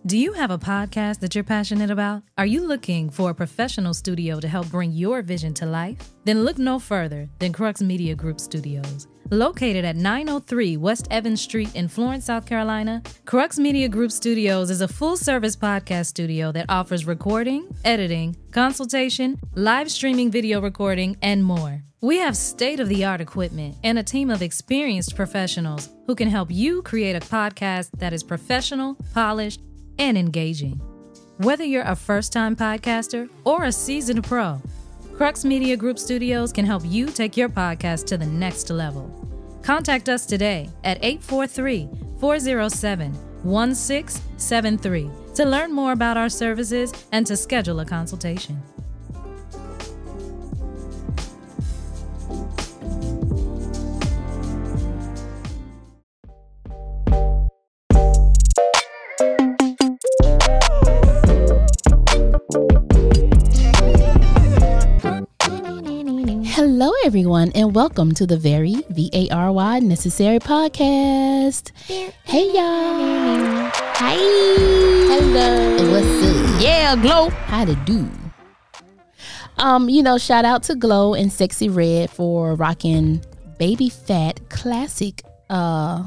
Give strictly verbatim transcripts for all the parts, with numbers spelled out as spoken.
Do you have a podcast that you're passionate about? Are you looking for a professional studio to help bring your vision to life? Then look no further than Crux Media Group Studios. Located at nine oh three West Evans Street in Florence, South Carolina, Crux Media Group Studios is a full-service podcast studio that offers recording, editing, consultation, live streaming video recording, and more. We have state-of-the-art equipment and a team of experienced professionals who can help you create a podcast that is professional, polished, and engaging. Whether you're a first-time podcaster or a seasoned pro, Crux Media Group Studios can help you take your podcast to the next level. Contact us today at eight four three, four oh seven, one six seven three to learn more about our services and to schedule a consultation. Hello, everyone, and welcome to the Very V A R Y Necessary Podcast. Hey, y'all. Hi. Hello. What's up? Yeah, Glow. How to do? Um, you know, shout out to Glow and Sexy Red for rocking Baby Fat classic. Uh,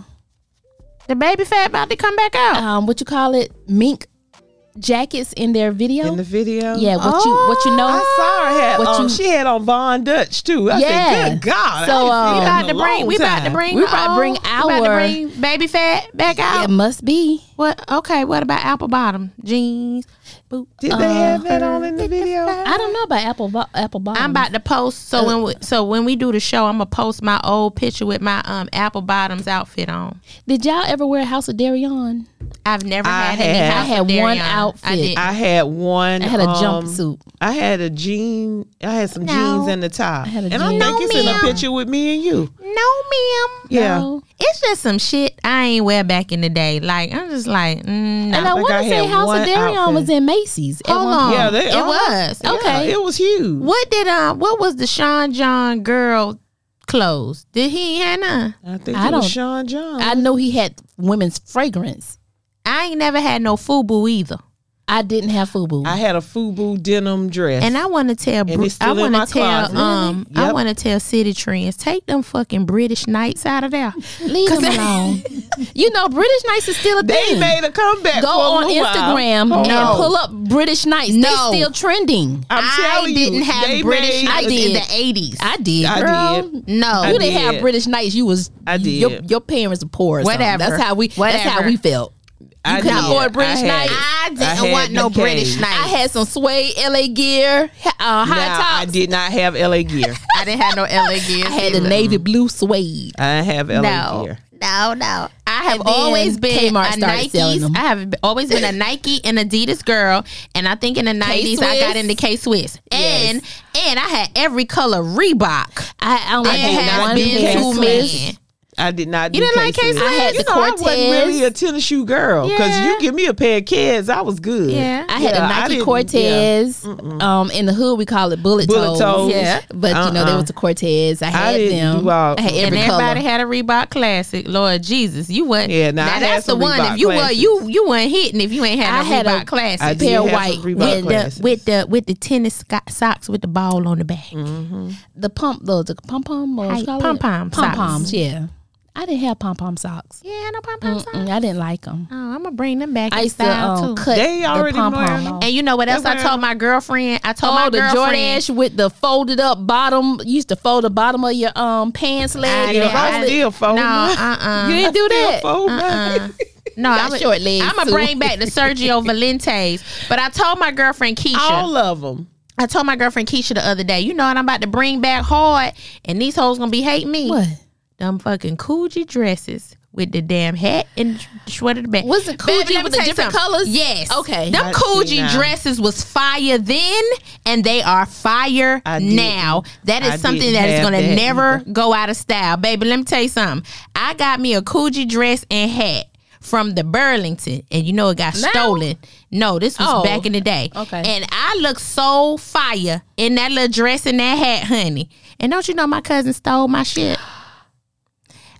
the Baby Fat about to come back out. Um, what you call it? Mink jackets in their video. In the video, yeah. What oh, you what you know? I saw her. Had, what um, you, she had on Von Dutch too. I yeah. said, good God. So um, we about to bring. We about to bring. We about to bring our. We about to bring Baby Fat back out. It must be. What? Okay. What about apple bottom jeans? Boop. Did they uh, have that on in the video? I don't know about apple bo- apple bottom. I'm about to post. So uh, when we, so when we do the show, I'm gonna post my old picture with my um apple bottoms outfit on. Did y'all ever wear House of Darion? I've never I had, had any House I had of Darion. one outfit. I, did. I had one. I had a um, jumpsuit. I had a jean. I had some no. jeans and the top. I had a and jean. I think No, it's in ma'am. a picture with me and you. No, ma'am. Yeah. No. It's just some shit I ain't wear back in the day. Like I'm just like, mm, no. And I Like want I to say had House one of Darion outfit. was in Macy's. at Hold one on. point. Yeah, they, It uh-huh. was. Yeah, Okay. it was huge. What did uh what was the Sean John girl clothes? Did he have none? I think I it was don't- Sean John. I know he had women's fragrance. I ain't never had no FUBU either. I didn't have FUBU. I had a FUBU denim dress. And I want to tell, And Bru- it's still I in want my to tell, closet. um, I Yep. want to tell City Trends, take them fucking British Knights out of there. Leave them alone. You know, British Knights is still a they thing. made a comeback. Go for a on little while. Instagram Hold and on. pull up British Knights. No. They still trending. I'm I telling didn't you, have they British made- Knights I in did. the eighties. I did. I girl. did. No, I You didn't did. have British Knights. You was I did. Your, your parents were poor. Or Whatever. Something. That's how we. That's Whatever. how we felt. I couldn't did. afford British I had- Knights. I didn't I had want no the British cage. Knights. I had some suede L A gear, uh, high Nah, tops. I did not have L A gear. I didn't have no L A gear. I had the navy blue suede. I didn't have L A No, gear. no, no. I have And then always been Kmart a started selling them. Nike. I have always been a Nike and Adidas girl, and I think in the nineties I got into K Swiss, and and I had every color Reebok. I, I only I had had one been pair. two Swiss. men. I did not. You do didn't like K-Swiss. K-Swiss? I had You the know, I wasn't Cortez. really a tennis shoe girl because Yeah. you give me a pair of kids, I was good. Yeah. I had Yeah, a I Nike didn't- Cortez. Um, in the hood we call it bullet, Bullet toes. Yeah. But you know there Uh-uh. was the Cortez. I had didn't them. do all- I had And every everybody color. had a Reebok Classic. Lord Jesus, you wasn't. Yeah, nah, I now had that's the some one. Reebok If you were Classics. you you weren't hitting if you ain't had I no had a- Reebok Classic. I did pair have white some Reebok with the Classics. with the with the tennis sco- socks with the ball on the back. The pump, those the pom pom, Hi- pom-pom pom socks. poms. Yeah, I didn't have pom pom socks. Yeah, no pom pom socks. Mm-mm, I didn't like them. Oh, I'm gonna bring them back I in used to style um, too. cut They the already pom wearing pom them. off. And you know what else I They're told my girlfriend? I told Oh, my the girlfriend. Jordache with the folded up bottom. You used to fold the bottom of your um pants leg. I and didn't- roll I it. still fold No, mine. uh, uh You didn't do Still that. fold Uh-uh. mine. No, got I'm short legs, I'm gonna too. bring back the Sergio Valentes. But I told my girlfriend Keisha. All of them. I told my girlfriend Keisha the other day. You know what I'm about to bring back hard, and these hoes gonna be hating me. What? Them fucking Coogee dresses with the damn hat and sweater the back. Was it Baby, Coogee let me with the tell you different something. colors? Yes. Okay. Them I Coogee see now. dresses was fire then, and they are fire I didn't. now. That is I something didn't that is have gonna that never either. go out of style. Baby, let me tell you something. I got me a Coogee dress and hat from the Burlington, and you know it got Now? stolen. No, this was Oh, back in the day. okay. And I look so fire in that little dress and that hat, honey. And don't you know my cousin stole my shit?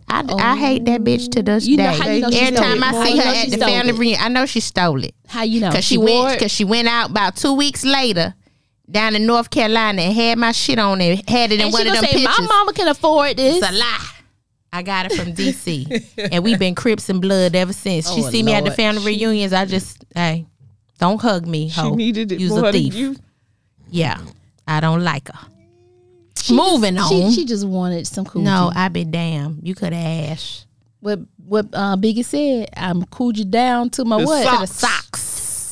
I, oh. I hate that bitch to this you day. Know how you know Every time I see her at the family it. reunion, I know she stole it. How you know? Because she, she went. Because she went out about two weeks later down in North Carolina and had my shit on it. Had it in and one she of them say, pictures. My mama can afford this. It's a lie. I got it from D C and we've been Crips and blood ever since. She oh, see Lord. me at the family she, reunions. I just hey, don't hug me. Ho. She needed it You's more a thief. than you. Yeah, I don't like her. She Moving just, on. She, she just wanted some cool. No, I be damn. You could have asked. What what uh, Biggie said? I'm cooled you down to my the what? Socks. To the socks.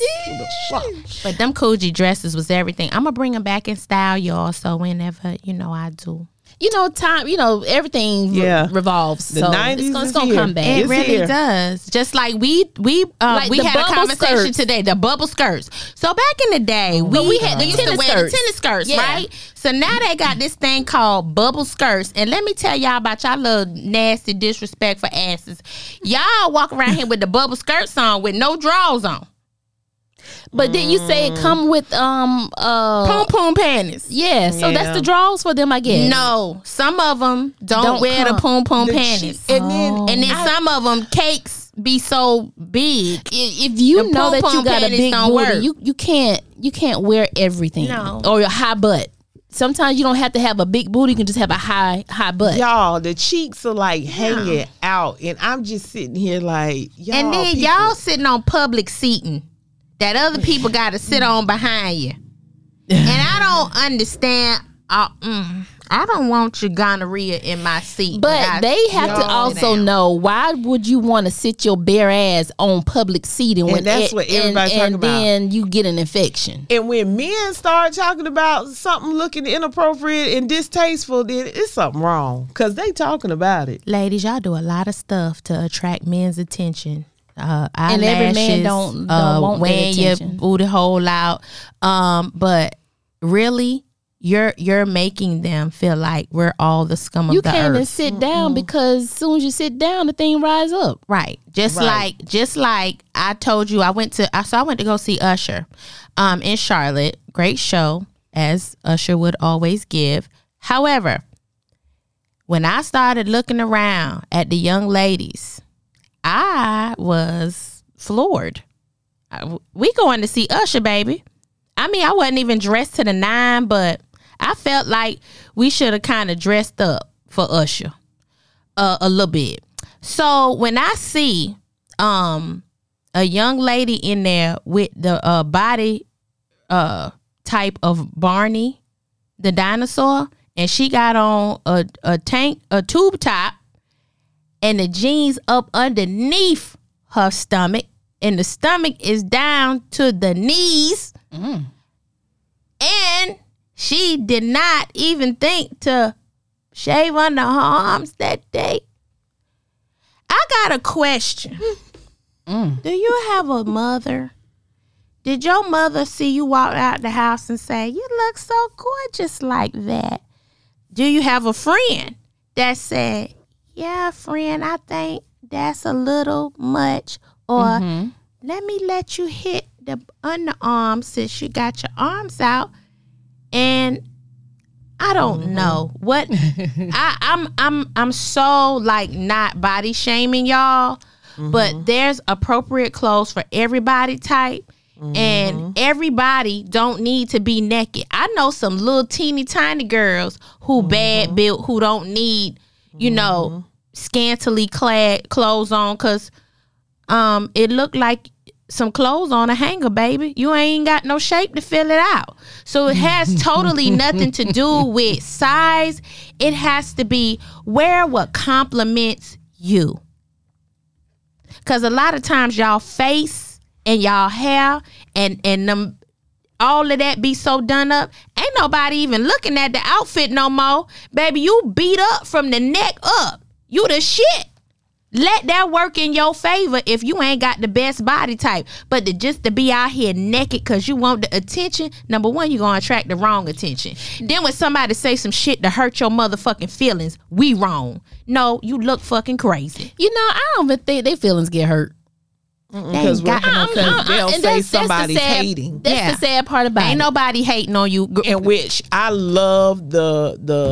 But them Coogee dresses was everything. I'm gonna bring them back in style, y'all. So whenever you know I do. You know, time. You know, everything yeah. re- revolves. The so nineties it's gonna, is it's gonna here. come back. It It's really here. does. Just like we we uh, Like we the had a bubble conversation skirts. today. The bubble skirts. So back in the day, we, we had the used to tennis wear skirts. the tennis skirts, Yeah. right? So now they got this thing called bubble skirts. And let me tell y'all about y'all little nasty disrespectful asses. Y'all walk around here with the bubble skirts on with no drawers on. But didn't you say it come with um uh Poom poom panties. yeah? So Yeah. that's the draws for them, I guess. No, some of them don't, Don't wear come. the poom poom The panties. cheek- and then And then I- some of them cakes be so big. I- If you The know that you pom-pom got a panties big don't booty, work. you you can't you can't wear everything. No. Or your high butt. Sometimes you don't have to have a big booty. You can just have a high high butt. Y'all, the cheeks are like hanging out, and I'm just sitting here like, y'all. And then people- y'all sitting on public seating that other people got to sit on behind you. And I don't understand. Uh, mm, I don't want your gonorrhea in my seat. But I- they have to Y'all also down. know, why would you want to sit your bare ass on public seating And when that's it- what everybody's and, talking and about. then you get an infection. And when men start talking about something looking inappropriate and distasteful, then it's something wrong because they talking about it. Ladies, y'all do a lot of stuff to attract men's attention. Uh, And every man eyelashes, don't- don't uh, want that wearing your attention. booty hole out. Um, but really, you're you're making them feel like we're all the scum of You the can't even earth. sit down because as soon as you sit down, the thing rise up. Right. Just Right. like just like I told you, I went to I so I went to go see Usher um in Charlotte. Great show, as Usher would always give. However, when I started looking around at the young ladies, I was floored. I- We going to see Usher, baby. I mean, I wasn't even dressed to the nine, but I felt like we should have kind of dressed up for Usher uh, a little bit. So when I see um a young lady in there with the uh, body uh type of Barney the dinosaur, and she got on a, a tank, a tube top, and the jeans up underneath her stomach, and the stomach is down to the knees, Mm. and she did not even think to shave under her arms that day. I got a question. Mm. Do you have a mother? Did your mother see you walk out the house and say, you look so gorgeous like that? Do you have a friend that said, yeah, friend, I think that's a little much? Or Mm-hmm. let me let you hit the underarm since you got your arms out. And I don't know what I, I'm I'm I'm so like not body shaming y'all, but there's appropriate clothes for everybody type. And everybody don't need to be naked. I know some little teeny tiny girls who bad built, who don't need, you know, scantily clad clothes on, because um, it looked like some clothes on a hanger, baby. You ain't got no shape to fill it out. So it has totally nothing to do with size. It has to be wear what compliments you. Because a lot of times y'all face and y'all hair and and them all of that be so done up, ain't nobody even looking at the outfit no more. Baby, you beat up from the neck up. You the shit. Let that work in your favor if you ain't got the best body type. But to just to be out here naked because you want the attention, number one, you're going to attract the wrong attention. Then when somebody say some shit to hurt your motherfucking feelings, we wrong. No, you look fucking crazy. You know, I don't even think their feelings get hurt. Because They ain't got- because they'll and say that's- that's the somebody's sad- hating. That's Yeah. the sad part about Ain't it. nobody hating on you. In which I love the the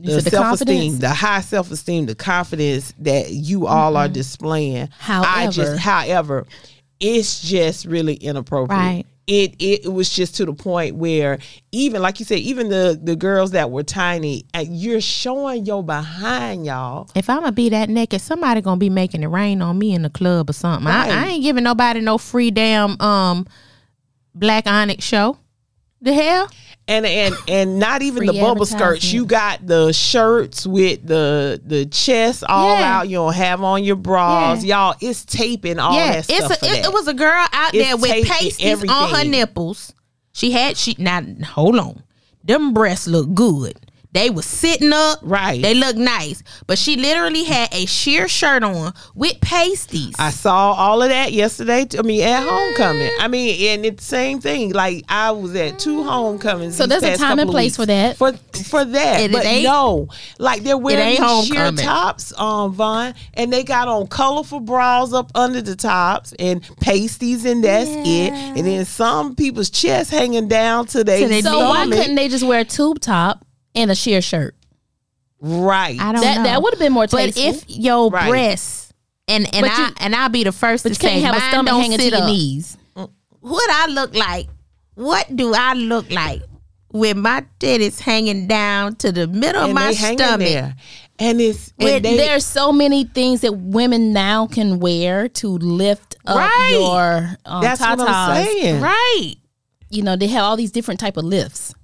the the self esteem, confidence? the high self esteem, the confidence that you all mm-hmm. are displaying. However, I just, however, it's just really inappropriate. Right. It, it it was just to the point where even like you said, even the the girls that were tiny, uh, you're showing your behind, y'all. If I'm gonna be that naked, somebody gonna be making it rain on me in the club or something. Right. I, I ain't giving nobody no free damn um Black Onyx show. The hell? And and and not even Free the bubble skirts. You got the shirts with the the chest all Yeah. out. You don't have on your bras, Yeah. y'all. It's taping all yeah, that stuff. it's a, for it, that. it was a girl out It's there with taped and pasties on her everything. nipples. She had she now hold on. Them breasts look good. They was sitting up. Right. They look nice. But she literally had a sheer shirt on with pasties. I saw all of that yesterday. I mean, at homecoming. I mean, and it's the same thing. Like I was at two homecomings. So these there's a past time and couple of place weeks for that. For for that, It- it but ain't- no, like they're wearing ain't these sheer homecoming. tops, um, Vaughn, and they got on colorful bras up under the tops and pasties, and that's it. And then some people's chest hanging down to their To their So why stomach. couldn't they just wear a tube top and a sheer shirt? Right. I don't That know. that would have been more But tasteful. if your Right. breasts and and But I you- and I'll be the first but to you can't say have a mine stomach don't hanging to sit your up. knees. What I look like? What do I look like with my titties hanging down to the middle and of my they hanging stomach? there, and it's With, and they, there's so many things that women now can wear to lift up Right. your um, that's what I'm tatas. saying. Right. You know, they have all these different type of lifts.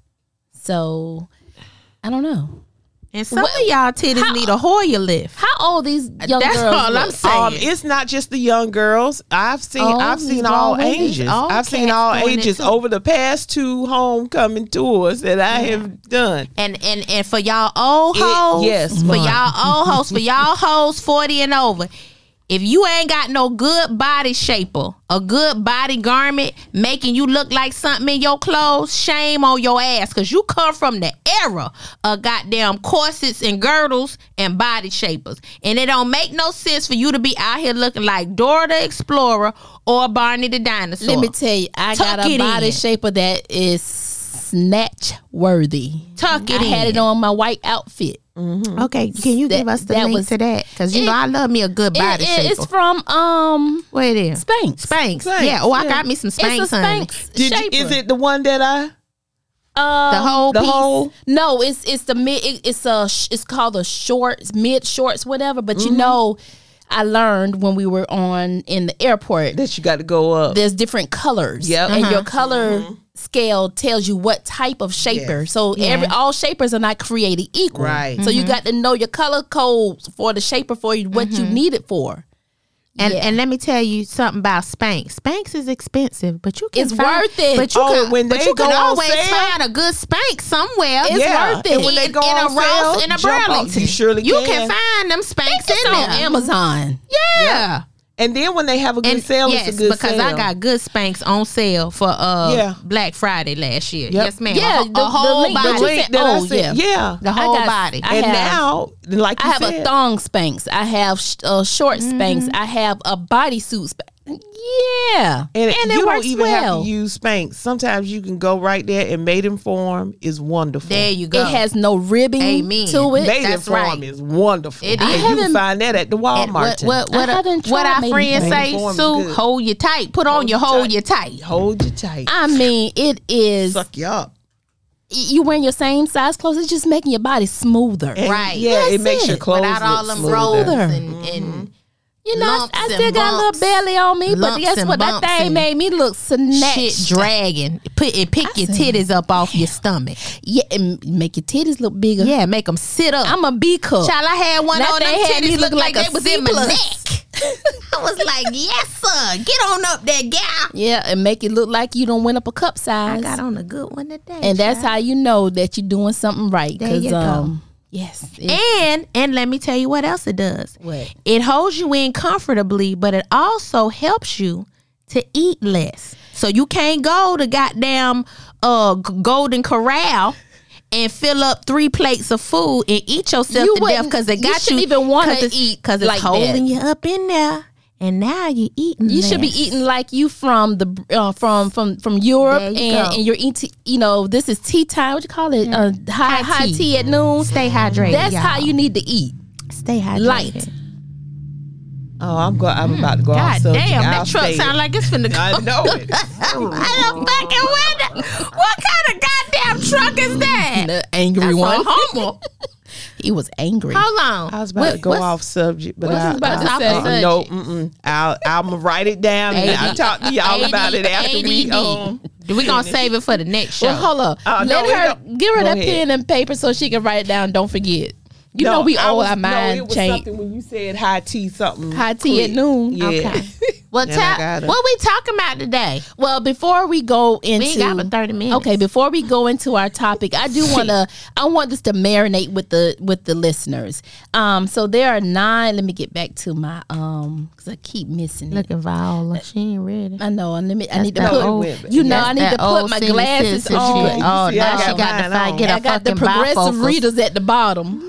So I don't know. And some What- of y'all titties how- need a Hoyer lift. How old these young That's girls all I'm look? saying. Um, it's not just the young girls. I've seen Oh, I've seen these all grown women? ages. All I've seen cats all doing it ages too. over the past two homecoming tours that I have done. And and and for y'all old It- hoes, yes, for ma'am. y'all old hoes, for y'all hoes forty and over, if you ain't got no good body shaper, a good body garment making you look like something in your clothes, shame on your ass, because you come from the era of goddamn corsets and girdles and body shapers. And it don't make no sense for you to be out here looking like Dora the Explorer or Barney the Dinosaur. Let me tell you, I Tuck got a it body in. shaper that is snatch worthy. Tuck it I had in. it on my white outfit. Okay, can you That- give us the that link was- to that? Because you It- know I love me a good body It- shaper. it- it's from um What it is? Spanx. Spanx. Spanx, Yeah. Oh, I yeah. got me some Spanx, It's a honey. Spanx Did you, shaper. is it the one that I Um, The whole the piece. whole? No, it's it's the mid. It, it's a sh- it's called the shorts, mid shorts, whatever. But Mm-hmm. you know, I learned when we were on in the airport. That you got to go up. There's different colors. Yep. and Uh-huh. your color scale tells you what type of shaper. Yes. So Yeah. every all shapers are not created equal. Right. So you got to know your color codes for the shaper for you, what you need it for. And Yeah. and let me tell you something about Spanx. Spanx is expensive, but you can It's find, worth it. But you Oh, can, when but they you can go on always sale? find a good Spanx somewhere. It's Yeah. worth it. And when they go in on a Ross sale, and a jump on- Burlington. you surely You can. can find them Spanx It's in on there. Amazon. Yeah. And then when they have a good And sale, yes, it's a good because sale. I got good Spanx on sale for uh Yeah. Black Friday last year. Yep. Yes, ma'am. Yeah, a, ho- the- a the whole link- the body. the link that Oh, I sent, yeah. yeah. The whole got- body. I and have- now, like I you have said, a thong Spanx. I have sh- uh, short Spanx. Mm-hmm. I have a bodysuit Spanx. Yeah, and, and, you it don't works even well. have to use Spanx. Sometimes you can go right there, and Maiden Form is wonderful. There you go. It has no ribbing Amen. to it. Maiden That's Form right. is wonderful. It and is. you I can haven't- find that at the And Walmart. what what what, I uh, haven't what tried our Maiden friends Form. say, Maiden Form is Sue, good. hold you tight. Put on Hold your you hold tight. you tight. Hold you tight. I mean, it is. Suck you up. You wearing your same size clothes. It's just making your body smoother. And Right. Yeah, That's it makes it. your clothes Without all look them smoother. rolls smoother. and, and You know, I, lumps I and still got a little bumps. belly on me, but Lumps guess and what? That bumps thing and made me look snatched. shit dragging. Put it, pick your said, titties up off your stomach. Yeah, and make your titties look bigger. Yeah, make them sit up. I'm a B cup. Child, I had one That on them thing had me titties look looking like, like they a was C in my plus. neck. I was like, yes, sir. Get on up there, gal. Yeah, and make it look like you don't went up a cup I size. got on a good one today. And that's child. how you know that you're doing something right. There you Because go. um, yes, it- And and let me tell you what else it does. What? It holds you in comfortably, but it also helps you to eat less. So you can't go to goddamn uh G- Golden Corral and fill up three plates of food and eat yourself You to death wouldn't- because it you got you. shouldn't even wanna cause it's- eat cause it's like holding that. you up in there. and now you eating. You should be less. eating like you from the uh, from from from Europe, There you and, go. and you're eating. You know, this is tea time. What you call it? Uh, high High high tea. tea at noon. Stay hydrated. That's y'all. how you need to eat. stay hydrated. Light. Oh, I'm go. I'm about to go God off subject. damn, I'll that truck say sound it. like it's finna go. I know it. I don't fucking wonder. What kind of goddamn truck is that? The angry That's one. a Hummer. He was angry. Hold on. I was about What- to go what's- off subject, but what's I, he about I, to I, say? I- no, mm-mm. I'll I'm gonna write it down and I'll A D talk to y'all about it after we um. We're gonna save it for the next show. Well, hold up. Uh, Let no, we her don't- give her go that ahead. pen and paper so she can write it down. Don't forget. You know we I owe was- our No, mind it was change. something when you said high tea something. High tea at noon. Yeah. Okay. Well, And I tell gotta- what we talking about today. Well, before we go into We ain't got but thirty minutes. Okay, before we go into our topic, I do want to I want this to marinate with the with the listeners. Um so there are nine, let me get back to my um cuz I keep missing it. Look at Viola. She ain't ready. I know, and let me I need to that put old- you know that's I need that to put old my senior glasses citizen on. shit. Oh, You see, I now got she got to mine fight, on. get I a got the fucking progressive bifocals. readers at the bottom.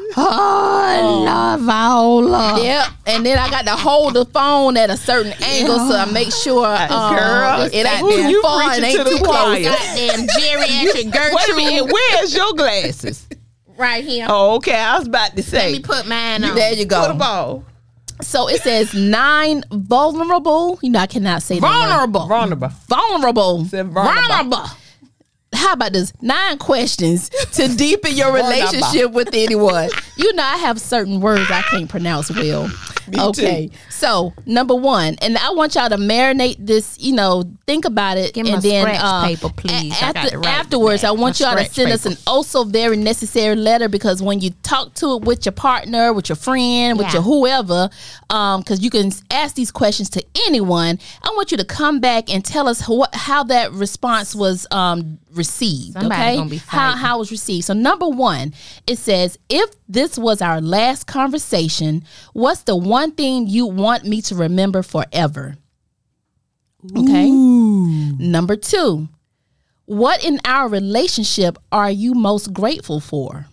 Oh, Lord, Viola. Yep, and then I got to hold the phone at a certain angle so I make sure um, Girl, it ain't who too you far and preaching ain't to the too close. choir? Goddamn geriatric Wait a Gertrude. minute, where's your glasses? Right here. Oh, okay. I was about to say. Let me put mine on. There you go. Put them on. So it says nine vulnerable. You know, I cannot say that word. Vulnerable. Vulnerable. Vulnerable. Said vulnerable. Vulnerable. How about this? Nine questions to deepen your relationship with anyone. You know, I have certain words I can't pronounce well. Me okay. too. So number one, and I want y'all to marinate this, you know, think about it. Give me and a then scratch uh, paper, please. a- I got after, to write afterwards, that. I want A y'all to scratch send us paper. an also very necessary letter, because when you talk to it with your partner, with your friend, with Yeah. your whoever, um, because you can ask these questions to anyone. I want you to come back and tell us what how that response was um received. Somebody okay, gonna be how fighting. how it was received. So number one, it says, if this was our last conversation, what's the one thing you want me to remember forever? Okay. Number two, what in our relationship are you most grateful for?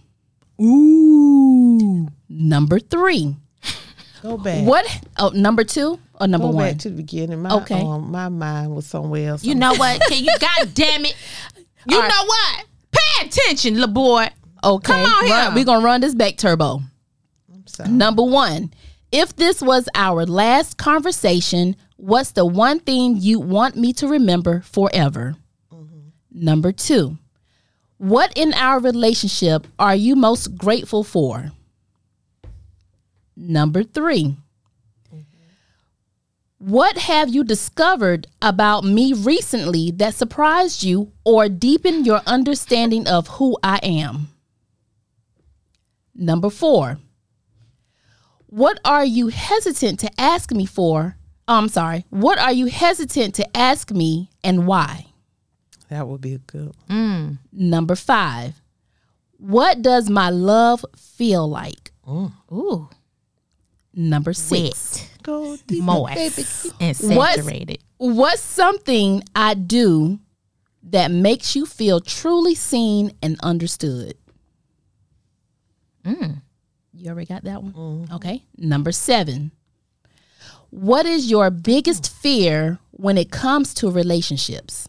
Ooh. Number three, Go back. what? Oh, number two or number Go one? back to the beginning. My, Okay. um, my mind was somewhere else. You know what? Can you? God damn it! You All right. know what? Pay attention, little boy. Okay, Come on run- here. we're gonna run this back turbo. I'm sorry. Number one, if this was our last conversation, what's the one thing you want me to remember forever? Number two, what in our relationship are you most grateful for? Number three, what have you discovered about me recently that surprised you or deepened your understanding of who I am? Number four, what are you hesitant to ask me for? Oh, I'm sorry. What are you hesitant to ask me and why? That would be a good one. Number five, what does my love feel like? Ooh, Number six, wet, Go deep. moist, and What's- saturated. what's something I do that makes you feel truly seen and understood? You already got that one? Okay. Number seven, what is your biggest fear when it comes to relationships?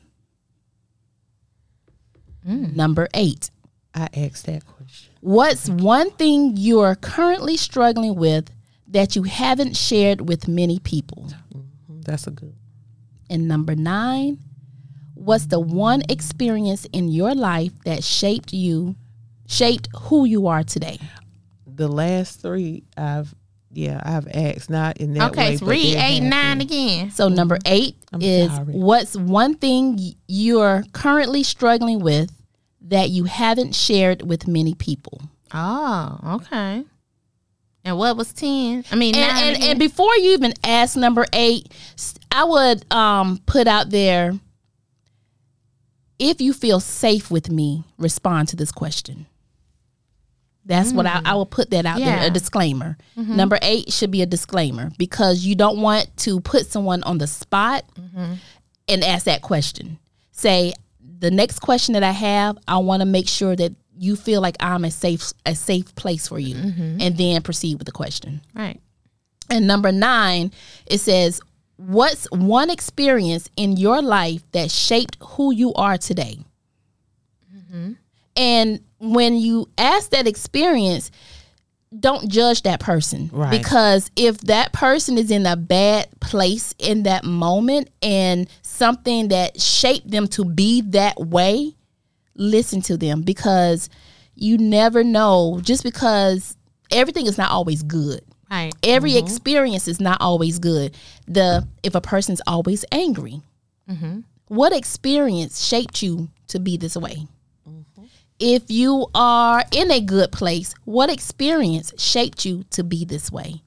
Number eight, I asked that question. what's one thing you're currently struggling with that you haven't shared with many people? That's a good. And number nine, what's the one experience in your life that shaped you, shaped who you are today? The last three, I've yeah, I've asked not in that way. Okay, so but read they're eight and nine happy. again. So number eight I'm is sorry. what's one thing y- you're currently struggling with that you haven't shared with many people? Oh, okay. And what was ten? I mean, And, nine and, again? and before you even ask number eight, s- I would um, put out there, if you feel safe with me, respond to this question. That's what I, I will put that out there, Yeah. a disclaimer. Number eight should be a disclaimer, because you don't want to put someone on the spot and ask that question. Say, the next question that I have, I want to make sure that you feel like I'm a safe a safe place for you, and then proceed with the question. right. And number nine, it says, what's one experience in your life that shaped who you are today? Mm-hmm. And when you ask that experience, don't judge that person. Right. Because if that person is in a bad place in that moment and something that shaped them to be that way, listen to them, because you never know, just because everything is not always good. Right. Every mm-hmm. experience is not always good. The if a person's always angry, mm-hmm. what experience shaped you to be this way? Mm-hmm. If you are in a good place, what experience shaped you to be this way?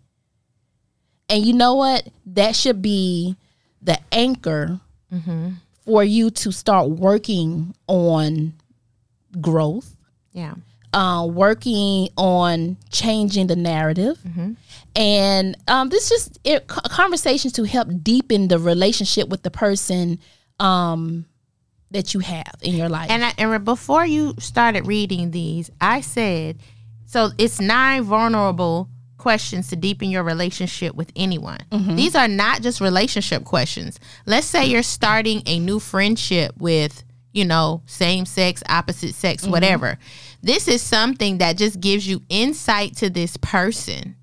And you know what? That should be the anchor mm-hmm. for you to start working on growth. Yeah. Uh, working on changing the narrative. Mm-hmm. And um, this just it, conversations to help deepen the relationship with the person um, that you have in your life. And, I, and before you started reading these, I said, so it's nine vulnerable questions to deepen your relationship with anyone. Mm-hmm. These are not just relationship questions. Let's say you're starting a new friendship with, you know, same sex, opposite sex, mm-hmm. whatever. This is something that just gives you insight to this person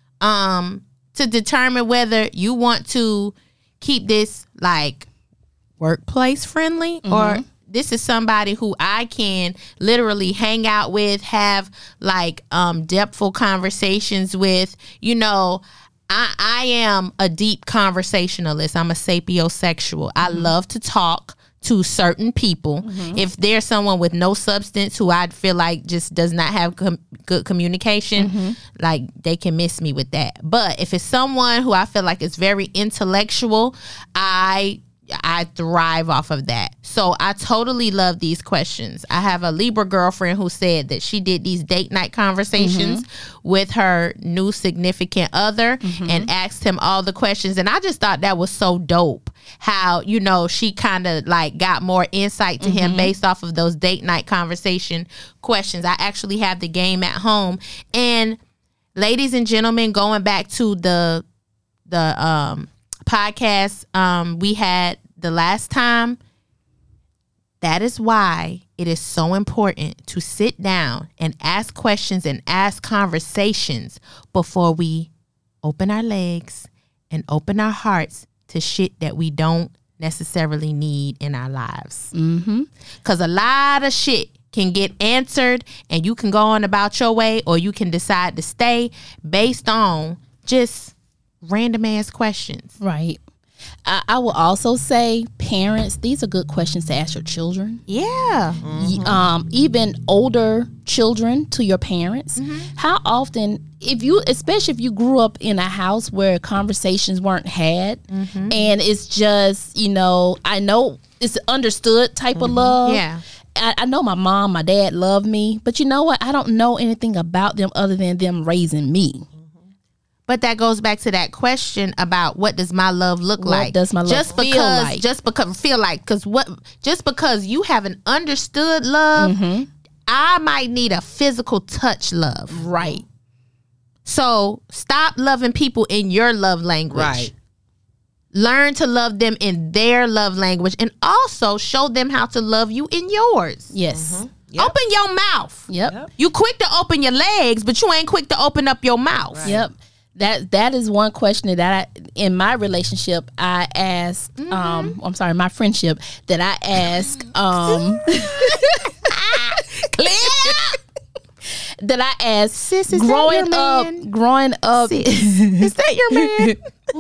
um, to determine whether you want to keep this like workplace friendly mm-hmm. or this is somebody who I can literally hang out with, have like um, depthful conversations with. You know, I, I am a deep conversationalist. I'm a sapiosexual. I mm-hmm. love to talk to certain people. Mm-hmm. If there's someone with no substance who I feel like just does not have com- good communication, mm-hmm. like they can miss me with that. But if it's someone who I feel like is very intellectual, I I thrive off of that. So I totally love these questions. I have a Libra girlfriend who said that she did these date night conversations mm-hmm. with her new significant other mm-hmm. and asked him all the questions. And I just thought that was so dope how, you know, she kind of like got more insight to mm-hmm. him based off of those date night conversation questions. I actually have the game at home. And ladies and gentlemen, going back to the, the, um, podcast um we had the last time, that is why it is so important to sit down and ask questions and ask conversations before we open our legs and open our hearts to shit that we don't necessarily need in our lives. Mm-hmm. Because a lot of shit can get answered and you can go on about your way, or you can decide to stay based on just random ass questions. Right. I, I will also say, parents, these are good questions to ask your children. Yeah. Mm-hmm. Um, even older children to your parents. Mm-hmm. How often, if you, especially if you grew up in a house where conversations weren't had, mm-hmm. and it's just, you know, I know it's understood type mm-hmm. of love. Yeah. I, I know my mom, my dad love me, but you know what? I don't know anything about them other than them raising me. But that goes back to that question about what does my love look what like? Does my love just feel because, like? Just because feel like because what? Just because you have an understood love, mm-hmm. I might need a physical touch love. Right. So stop loving people in your love language. Right. Learn to love them in their love language, and also show them how to love you in yours. Yes. Mm-hmm. Yep. Open your mouth. Yep. yep. You quick to open your legs, but you ain't quick to open up your mouth. Right. Yep. That that is one question that I, in my relationship, I ask. Mm-hmm. Um, I'm sorry, my friendship that I ask. Um, clear. That I ask. Sis, is growing that your up, man? growing up. Sis, is that your man?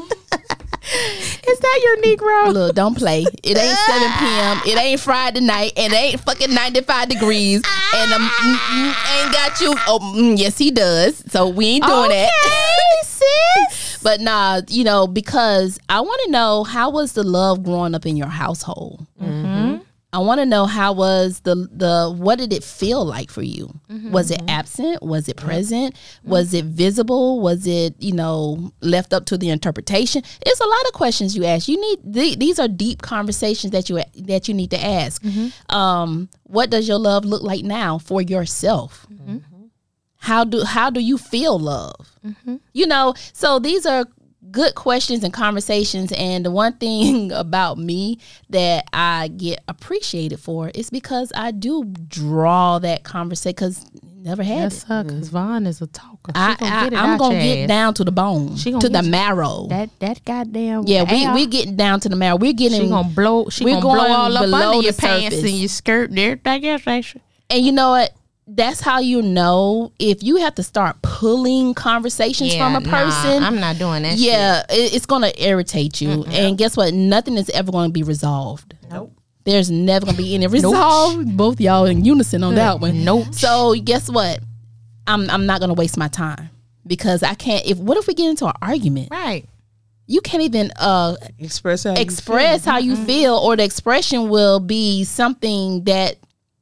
Is that your Negro? Look, don't play. It ain't seven p.m. It ain't Friday night. And it ain't fucking ninety-five degrees. And um, mm, mm, ain't got you. Oh, mm, yes, he does. So we ain't doing okay, that. sis. But nah, you know, because I want to know, how was the love growing up in your household? Mm-hmm. I want to know, how was the the what did it feel like for you? Mm-hmm. Was it absent? Was it present? Mm-hmm. Was it visible? Was it, you know, left up to the interpretation? It's a lot of questions you ask. You need th- these are deep conversations that you that you need to ask. Mm-hmm. Um, what does your love look like now for yourself? Mm-hmm. how do how do you feel love? Mm-hmm. You know, so these are good questions and conversations. And the one thing about me that I get appreciated for is because I do draw that conversation, because never had That's it. her, because Vaughn is a talker. She I, gonna I, get it I'm out gonna your get ass. down to the bone, She gonna to the get you- marrow. That that goddamn Yeah, we air, we getting down to the marrow. We're getting she gonna blow. She we're gonna blow going all up below under your the pants surface. and your skirt and everything else. Actually, And you know what? That's how you know if you have to start pulling conversations from a person. Nah, I'm not doing that. yeah, it, it's going to irritate you. Mm-hmm. And guess what? Nothing is ever going to be resolved. Nope. There's never going to be any resolve. Both y'all in unison on that one. Nope. So guess what? I'm I'm not going to waste my time, because I can't. If what if we get into an argument? Right. You can't even uh, Express how express you how you Mm-hmm. feel, or the expression will be something that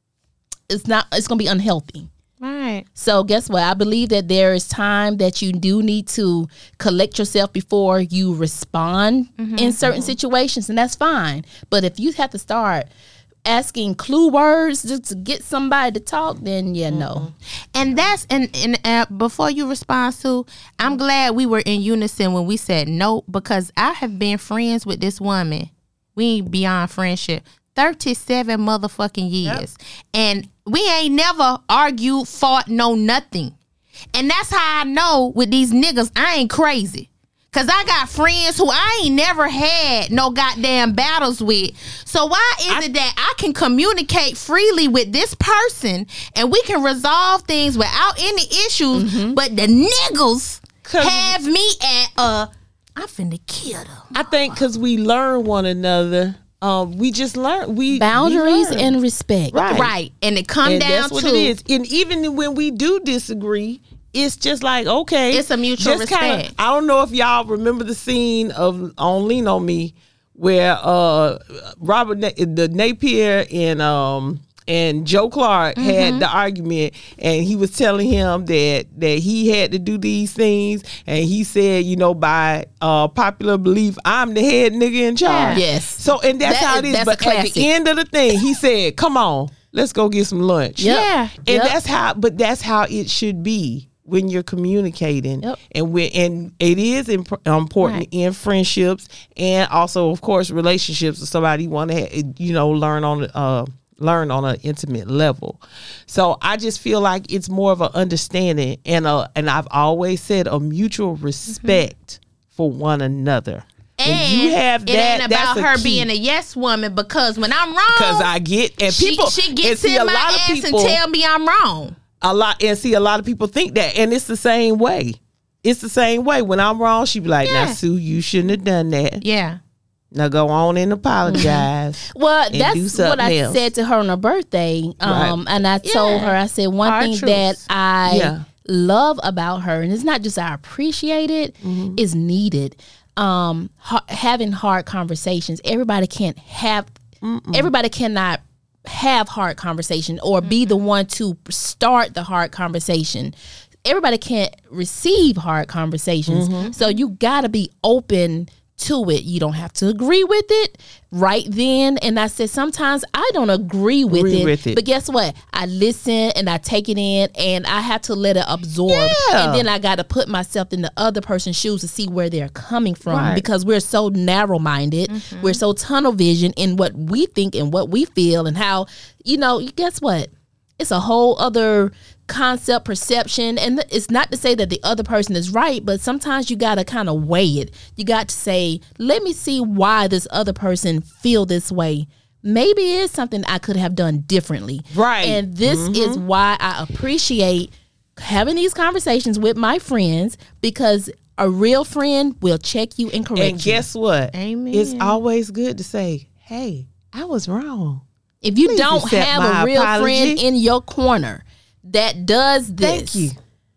it's not. It's going to be unhealthy. Right. So guess what? I believe that there is time that you do need to collect yourself before you respond Mm-hmm, in certain situations, and that's fine. But if you have to start asking clue words just to get somebody to talk, then yeah, no. And that's and and uh, before you respond to, I'm glad we were in unison when we said no, because I have been friends with this woman. We ain't beyond friendship. thirty-seven motherfucking years. Yep. And we ain't never argued, fought, no nothing. And that's how I know with these niggas, I ain't crazy. Cause I got friends who I ain't never had no goddamn battles with. So why is I, it that I can communicate freely with this person and we can resolve things without any issues, mm-hmm. but the niggas have me at uh, I'm finna kill them. I think because we learn one another. Um, we just learn we boundaries we and respect, right? Right, and it come and down that's what to it is. And even when we do disagree, it's just like, okay, it's a mutual just respect. Kinda, I don't know if y'all remember the scene of on Lean on Me where uh, Robert Na- the Napier and um and Joe Clark mm-hmm. had the argument, and he was telling him that that he had to do these things, and he said, you know, by uh, popular belief, I'm the head nigga in charge. Yeah. Yes. So and that's that, how it is. That's but at the end of the thing, he said, "Come on, let's go get some lunch." Yep. Yeah, and yep. that's how. But that's how it should be when you're communicating, yep. and when and it is imp- important right. in friendships, and also, of course, relationships with somebody you want to, you know, learn on uh learn on an intimate level. So I just feel like it's more of an understanding and a, and I've always said a mutual respect mm-hmm. for one another. And when you have it that, ain't about that's her key. being a yes woman, because when I'm wrong, because I get and she, people she gets see, in a my lot ass of people, and tell me I'm wrong. A lot and see a lot of people think that, and it's the same way. It's the same way. When I'm wrong, she be like, yeah. "Now, Sue, you shouldn't have done that." Yeah. Now go on and apologize. Well, and that's what I else. said to her on her birthday. Um, right. And I told yeah. her, I said, one Our thing truths. that I yeah. love about her, and it's not just I appreciate it, mm-hmm. is needed. Um, ha- having hard conversations. Everybody can't have, Mm-mm. everybody cannot have hard conversation or mm-hmm. be the one to start the hard conversation. Everybody can't receive hard conversations. Mm-hmm. So you gotta be open to it. You don't have to agree with it right then. And I said, sometimes I don't agree with, agree it, with it. But guess what? I listen and I take it in, and I have to let it absorb. Yeah. And then I got to put myself in the other person's shoes to see where they're coming from. Right. Because we're so narrow-minded. Mm-hmm. We're so tunnel vision in what we think and what we feel, and how, you know, guess what? It's a whole other concept, perception, and it's not to say that the other person is right, but sometimes you got to kind of weigh it. You got to say, let me see why this other person feel this way. Maybe it's something I could have done differently. Right. And this mm-hmm. is why I appreciate having these conversations with my friends, because a real friend will check you and correct you. And guess what? Amen. It's always good to say, hey, I was wrong. If you Please don't accept have my a real apology. friend in your corner that does this, Thank you.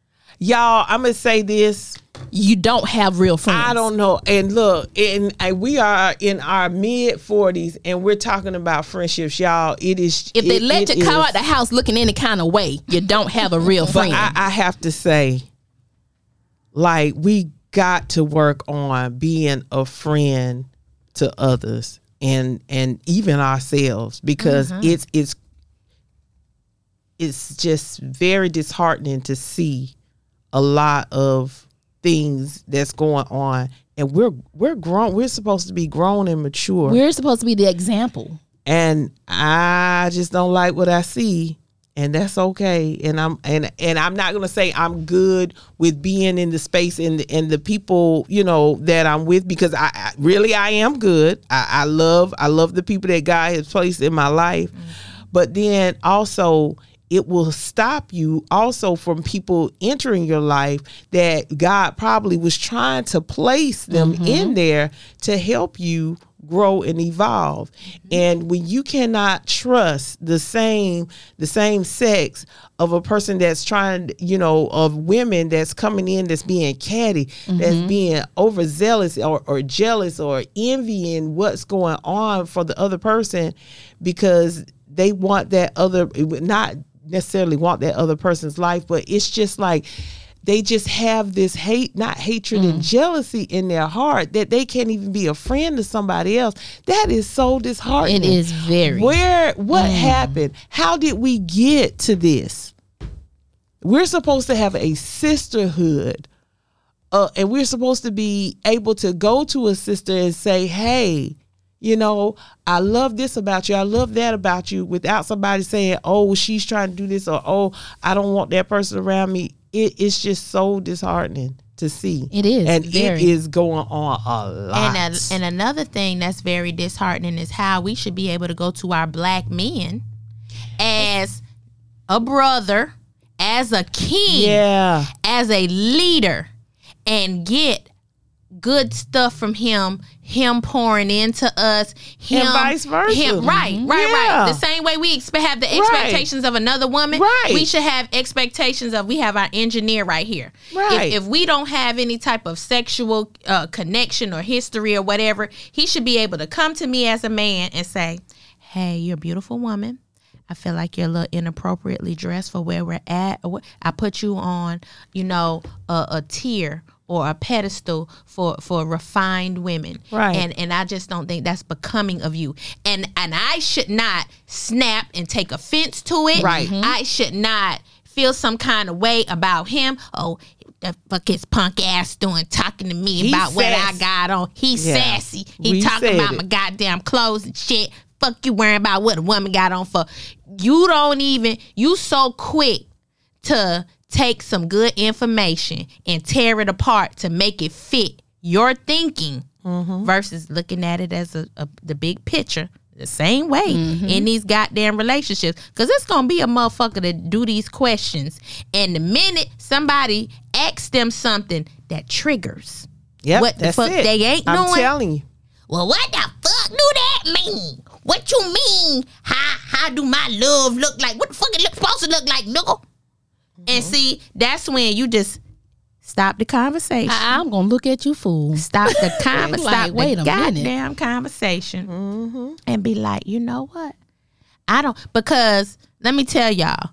Y'all, I'm going to say this. You don't have real friends. I don't know. And look, and, and we are in our mid forties, and we're talking about friendships, y'all. It is. If they it, let it you come is, out the house looking any kind of way, you don't have a real friend. But I, I have to say, like, we got to work on being a friend to others, and and even ourselves, because mm-hmm. it's it's it's just very disheartening to see a lot of things that's going on, and we're we're grown. We're supposed to be grown and mature. We're supposed to be the example. And I just don't like what I see, and that's okay. And I'm and and I'm not gonna say I'm good with being in the space and the, and the people, you know, that I'm with, because I, I really I am good. I, I love I love the people that God has placed in my life, mm-hmm. but then also, it will stop you also from people entering your life that God probably was trying to place them mm-hmm. in there to help you grow and evolve. Mm-hmm. And when you cannot trust the same the same sex of a person that's trying, you know, of women that's coming in that's being catty, mm-hmm. that's being overzealous or, or jealous or envying what's going on for the other person, because they want that other, not necessarily want that other person's life, but it's just like they just have this hate, not hatred mm. and jealousy in their heart, that they can't even be a friend to somebody else. That is so disheartening. It is very. Where, what mm. happened? How did we get to this? We're supposed to have a sisterhood, uh, and we're supposed to be able to go to a sister and say, hey, you know, I love this about you. I love that about you, without somebody saying, oh, she's trying to do this, or, oh, I don't want that person around me. It, it's just so disheartening to see. It is. And very. it is going on a lot. And, a, and another thing that's very disheartening is how we should be able to go to our black men as a brother, as a king, yeah. as a leader, and get good stuff from him, him pouring into us, him, and vice versa. Him, right, Mm-hmm. right, Yeah. right. The same way we expect have the expectations right. of another woman, right. we should have expectations of, we have our engineer right here. Right. If, if we don't have any type of sexual uh, connection or history or whatever, he should be able to come to me as a man and say, hey, you're a beautiful woman. I feel like you're a little inappropriately dressed for where we're at. I put you on, you know, a, a tier or a pedestal for, for refined women. Right. And and I just don't think that's becoming of you. And and I should not snap and take offense to it. Right. Mm-hmm. I should not feel some kind of way about him. Oh, the fuck his punk ass doing talking to me He's about what I sassy. got on. He's Yeah. sassy. He We talking said about it. my goddamn clothes and shit. Fuck you worrying about what a woman got on for. You don't even, you so quick to take some good information and tear it apart to make it fit your thinking mm-hmm. versus looking at it as a, a the big picture the same way mm-hmm. in these goddamn relationships. Because it's going to be a motherfucker to do these questions. And the minute somebody asks them something that triggers Yep, what the that's fuck it. they ain't I'm doing. telling you. Well, what the fuck do that mean? What you mean? How how do my love look like? What the fuck it look, supposed to look like, nigga? Mm-hmm. And see, that's when you just stop the conversation. I, I'm gonna look at you, fool. Stop the conversation. Like, Stop wait the a goddamn minute. conversation, Mm-hmm. and be like, you know what? I don't, because let me tell y'all,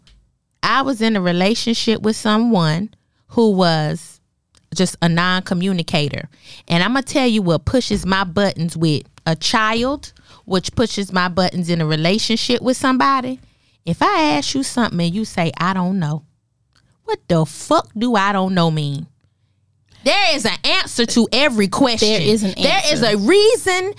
I was in a relationship with someone who was just a non-communicator. And I'm going to tell you what pushes my buttons with a child, which pushes my buttons in a relationship with somebody. If I ask you something and you say, I don't know, what the fuck do I don't know mean? There is an answer to every question. There is an answer. There is a reason.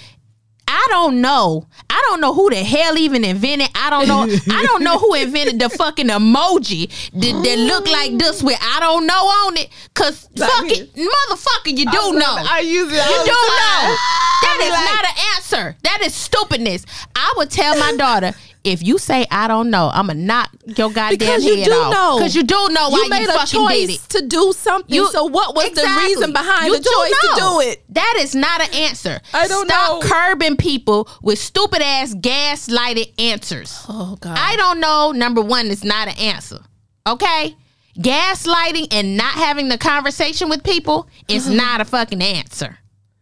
I don't know. I don't know who the hell even invented. I don't know. I don't know who invented the fucking emoji that, that look like this with I don't know on it. Cause Like fuck this. it, motherfucker, you do I know. love it. I use it all You the do time. know. That I is be like- not an answer. That is stupidness. I would tell my daughter, if you say I don't know, I'ma knock your goddamn Because you head do off. know. Because you do know why You you, made a fucking did choice it. to do something. You- so what was Exactly. the reason behind You the do choice know. to do it? That is not an answer. I don't Stop know. curbing people with stupid ass gaslighted answers. Oh God. I don't know. Number one is not an answer. Okay? Gaslighting and not having the conversation with people is not a fucking answer.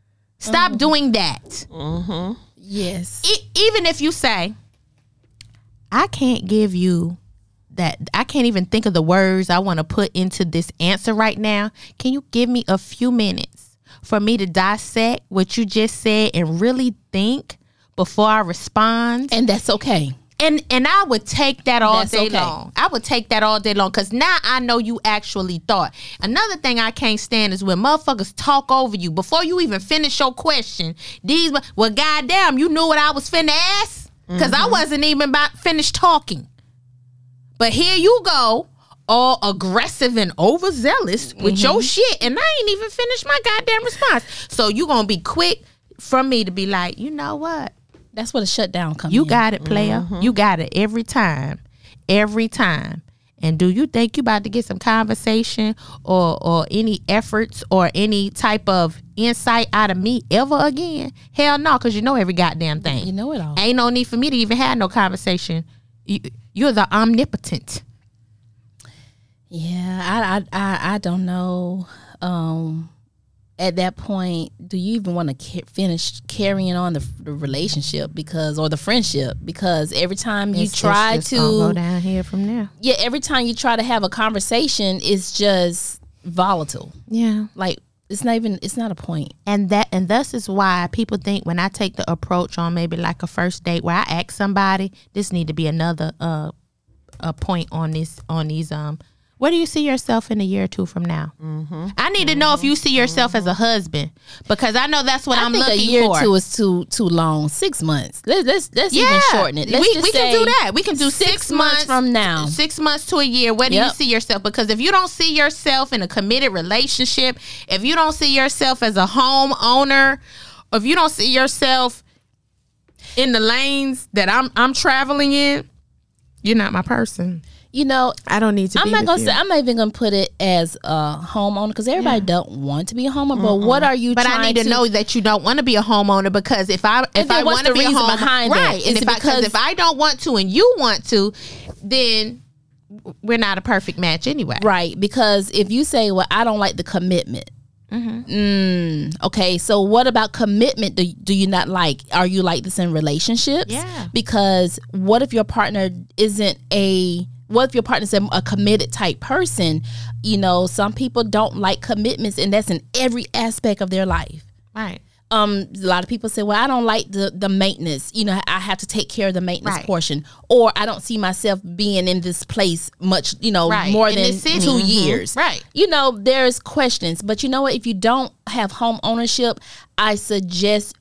Stop doing that. Yes. E- even if you say, I can't give you that, I can't even think of the words I want to put into this answer right now. Can you give me a few minutes for me to dissect what you just said and really think before I respond? And that's okay. And and I would take that all That's day okay. long. I would take that all day long because now I know you actually thought. Another thing I can't stand is when motherfuckers talk over you before you even finish your question. These, well, goddamn, you knew what I was finna ask because Mm-hmm. I wasn't even about finished talking. But here you go, all aggressive and overzealous with Mm-hmm. your shit, and I ain't even finished my goddamn response. So you gonna be quick from me to be like, you know what? That's where the shutdown comes You in. got it, player. You got it every time. Every time. And do you think you about to get some conversation or or any efforts or any type of insight out of me ever again? Hell no, because you know every goddamn thing. You know it all. Ain't no need for me to even have no conversation. You, you're the omnipotent. Yeah, I, I, I, I don't know. Um, at that point, do you even want to ca- finish carrying on the, the relationship because, or the friendship? Because every time you It's- try it's just gonna go to, down here from there. yeah, every time you try to have a conversation, it's just volatile. Yeah. Like it's not even, it's not a point. And that and thus is why people think when I take the approach on maybe like a first date where I ask somebody, this need to be another uh a point on this on these um where do you see yourself in a year or two from now? Mm-hmm. I need to know if you see yourself as a husband because I know that's what I I'm think looking a year for. or two is too too long. Six months. Let's let's, let's yeah, even shorten it. Let's we, just we can say do that. We can do six, six months from now. Six months to a year. Where do you Yep. see yourself? Because if you don't see yourself in a committed relationship, if you don't see yourself as a home owner, or if you don't see yourself in the lanes that I'm I'm traveling in, you're not my person. You know, I don't need to. I'm be not with gonna you. say I'm not even gonna put it as a homeowner because everybody don't want to be a homeowner. But what are you? But trying I need to, know that you don't want to be a homeowner because if I if then I what's want to the be a reason homeowner, behind that? right? And Is if it I because because- if I don't want to and you want to, then we're not a perfect match anyway. Right, because if you say, well, I don't like the commitment. Mm, okay, so what about commitment do, do you not like? Are you like this in relationships? Yeah. Because what if your partner isn't a, what if your partner's a, a committed type person? You know, some people don't like commitments and that's in every aspect of their life. Right. Um, a lot of people say, well, I don't like the, the maintenance. You know, I have to take care of the maintenance Right. portion. Or I don't see myself being in this place much, you know, Right. more In than this city. two Mhm. years. Right. You know, there's questions. But you know what? If you don't have home ownership, I suggest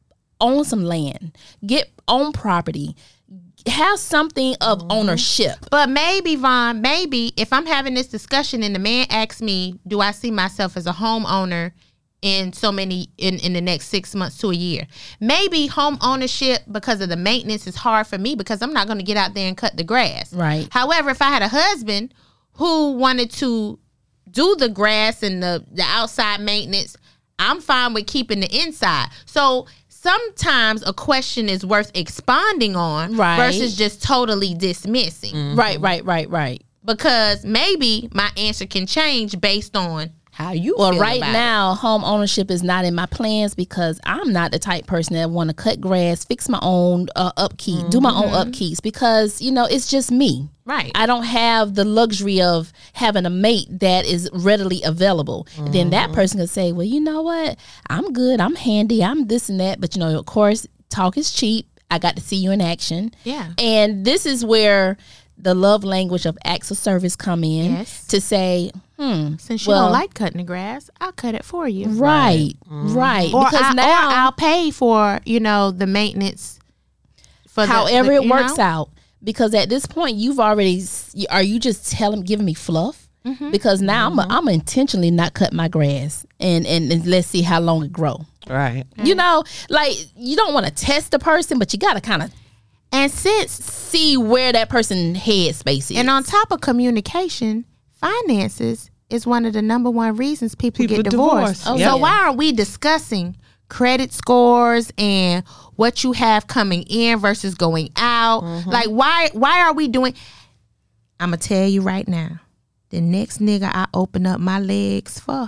own some land. Get own property. Have something of ownership. But maybe, Vaughn, maybe if I'm having this discussion and the man asks me, do I see myself as a homeowner in so many in, in the next six months to a year? Maybe home ownership because of the maintenance is hard for me because I'm not going to get out there and cut the grass. Right. However, if I had a husband who wanted to do the grass and the, the outside maintenance, I'm fine with keeping the inside. So sometimes a question is worth expanding on Right. versus just totally dismissing. Right, right, right, right. Because maybe my answer can change based on how you Well, feel right about now, home ownership is not in my plans because I'm not the type person that want to cut grass, fix my own uh, upkeep, do my own upkeeps because, you know, it's just me. Right. I don't have the luxury of having a mate that is readily available. And then that person can say, well, you know what? I'm good. I'm handy. I'm this and that. But, you know, of course, talk is cheap. I got to see you in action. Yeah. And this is where the love language of acts of service come in Yes. to say, hmm, Since you well, don't like cutting the grass, I'll cut it for you. right, right. Or, because I, now, or I'll pay for, you know, the maintenance. For the- however the, it you works know? out, because at this point you've already, are you just telling, giving me fluff? Mm-hmm. Because now I'm, I'm intentionally not cut my grass, and, and and let's see how long it grow. Right. You know, like you don't want to test the person, but you got to kind of And since see where that person headspace is. and on top of communication, finances is one of the number one reasons people, People get divorced. divorce. Oh, so yeah. why aren't we discussing credit scores and what you have coming in versus going out? Like why why are we doing I'm gonna tell you right now, the next nigga I open up my legs for,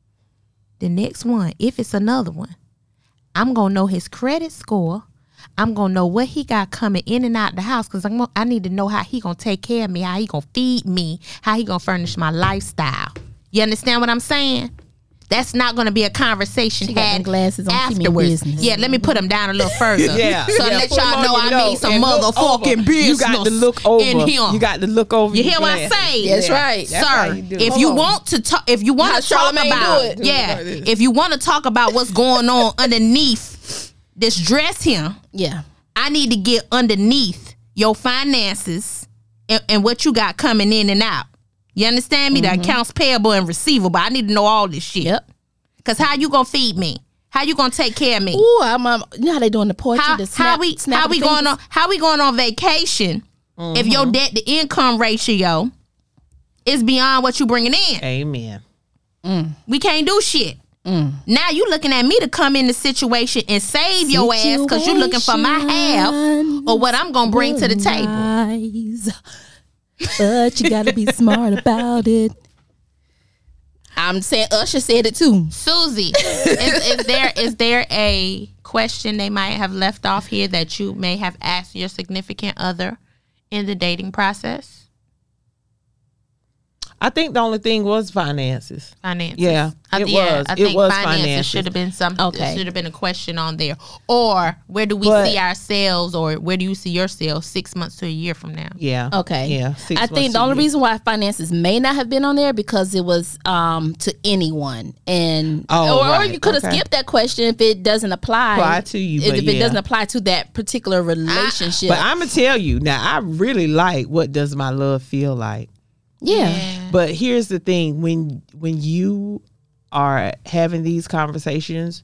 the next one, if it's another one, I'm gonna know his credit score. I'm gonna know what he got coming in and out the house because I'm gonna, I need to know how he gonna take care of me, how he gonna feed me, how he gonna furnish my lifestyle. You understand what I'm saying? That's not going to be a conversation She got had them glasses on, she mean afterwards. business. Yeah, let me put them down a little further. Yeah, so yeah, let put 'em y'all on know your I nose mean some and look motherfucking over. business. You got to look over. in here. You got to look over. You your hear what I glasses. say? That's right. That's how Sir, you do it. if Hold you on. want to talk, if you want How to talk Charlamagne about, do it. yeah, Do it like this. if you want to talk about what's going on underneath this dress here, Yeah. I need to get underneath your finances and, and what you got coming in and out. You understand me? Mm-hmm. The accounts payable and receivable. I need to know all this shit. Yep. Cause how you gonna feed me? How you gonna take care of me? Ooh, I'm, um, you know how they doing the portrait, how, the snap, how we snap how of we the going fingers? on how we going on vacation if your debt to income ratio is beyond what you bringing in? Amen. We can't do shit. Now you looking at me to come in the situation and save your ass because you looking for my half or what I'm gonna bring to the table. Nice, but you gotta be smart about it. I'm saying Usher said it too. Susie, is, is there is there a question they might have left off here that you may have asked your significant other in the dating process? I think the only thing was finances. Finances. Yeah, I, it yeah, was. I It think was finances, finances. should have been something. Okay. Should have been a question on there. Or where do we But- see ourselves, or where do you see yourself six months to a year from now? Yeah. Okay. Yeah. six I months think the a only year. reason why finances may not have been on there because it was um to anyone, and Oh, or, or right. you could have Okay. skipped that question if it doesn't apply, Apply to you, if, but if it yeah. doesn't apply to that particular relationship. But I'm gonna tell you now. I really like what does my love feel like. yeah. But here's the thing: when when you are having these conversations,